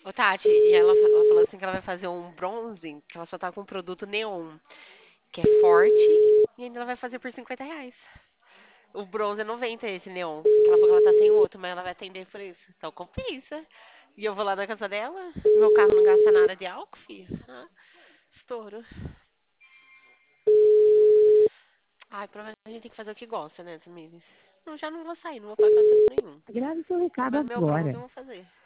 Ô, Tati, e ela falou assim que ela vai fazer um bronze, que ela só tá com um produto neon, que é forte, e ainda ela vai fazer por R$ 50. O bronze é 90 esse neon, que ela falou que ela tá sem outro, mas ela vai atender por isso. Então compensa. E eu vou lá na casa dela, meu carro não gasta nada de álcool, filho. Ah, estouro. Ai, provavelmente a gente tem que fazer o que gosta, né, Tamires? Não, já não vou sair, não vou pagar canto nenhum. Grave seu recado Mas meu bronze agora. eu vou fazer.